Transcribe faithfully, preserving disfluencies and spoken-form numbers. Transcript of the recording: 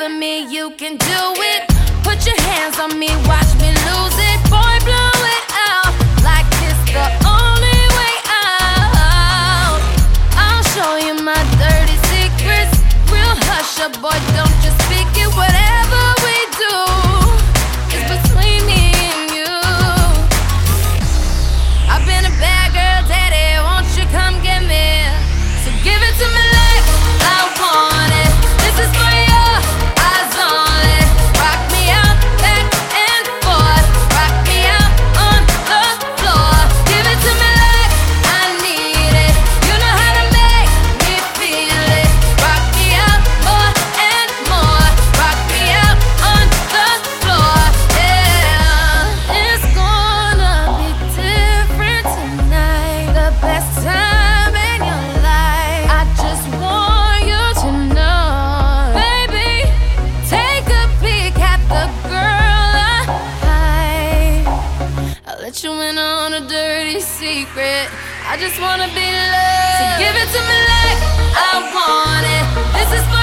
for me, you can do it. Put your hands on me, watch me lose it. Boy, blow it out like it's the only way out. I'll show you my dirty secrets. Real hush up, boy, don't just speak it. Whatever we do is between me and you. I've been a bad girl, daddy, won't you come get me? So give it to me like I want it. This is for your eyes only. Rock me out, back and forth. Rock me out on the floor. Give it to me like I need it. You know how to make me feel it. Rock me out more and more. Rock me out on the floor, yeah. It's gonna be different tonight. The best time in your life. I just want you to know, baby, take a peek at the girl I I'll let you in on a dirty secret. I just wanna be loved. So give it to me like I want it. This is for